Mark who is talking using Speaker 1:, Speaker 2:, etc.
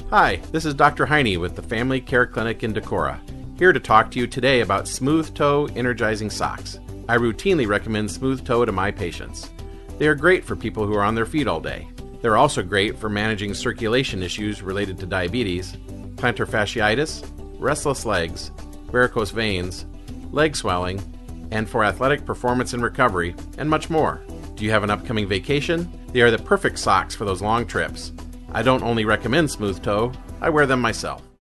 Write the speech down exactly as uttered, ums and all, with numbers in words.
Speaker 1: Hi, this is Doctor Heine with the Family Care Clinic in Decorah, here to talk to you today about Smooth Toe Energizing Socks. I routinely recommend Smooth Toe to my patients. They are great for people who are on their feet all day. They're also great for managing circulation issues related to diabetes, plantar fasciitis, restless legs, varicose veins, leg swelling, and for athletic performance and recovery, and much more. Do you have an upcoming vacation? They are the perfect socks for those long trips. I don't only recommend Smooth Toe, I wear them myself.